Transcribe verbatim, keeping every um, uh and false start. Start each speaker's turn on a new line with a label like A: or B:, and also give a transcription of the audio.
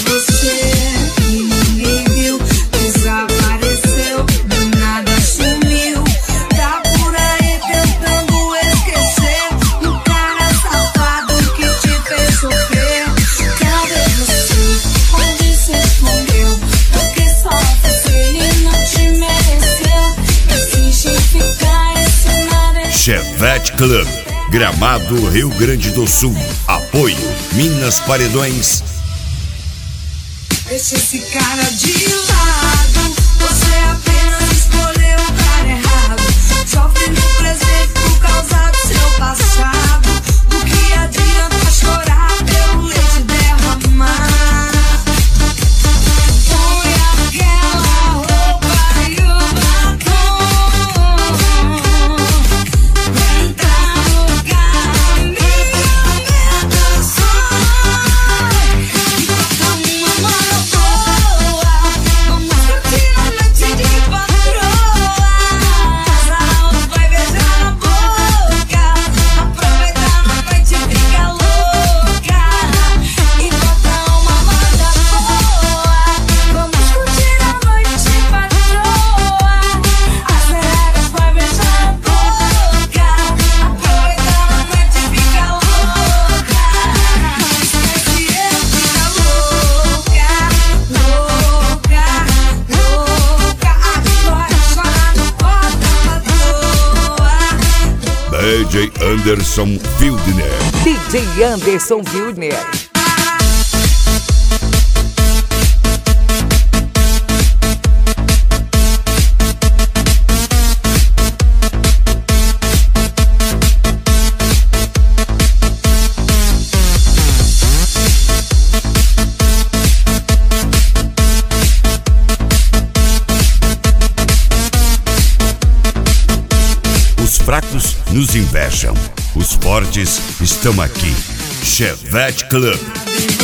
A: Chevette Club, Gramado, Rio Grande do Sul. Apoio Minas Paredões.
B: Deixa esse cara de lado, você apenas escolheu o cara errado. Sofre no presente por causa do seu passado. Do que adianta chorar pelo leite derramar? Põe aquela roupa e o batom pra entrar no caminho da sua. E bota uma mão boa, vamos curtir a noite de patroa. Casal vai beijar na boca, aproveitar na noite e fica louca. E bota uma moda boa, vamos curtir a noite de patroa. As regras vai beijar na boca, aproveitar na noite e fica louca. Não esquece eu, fica louca, louca, louca. Agora chora no porta à toa.
A: D J Anderson Wildner.
C: D J Anderson Wildner.
A: Os fracos nos invejam, os fortes estão aqui. Chevette Club.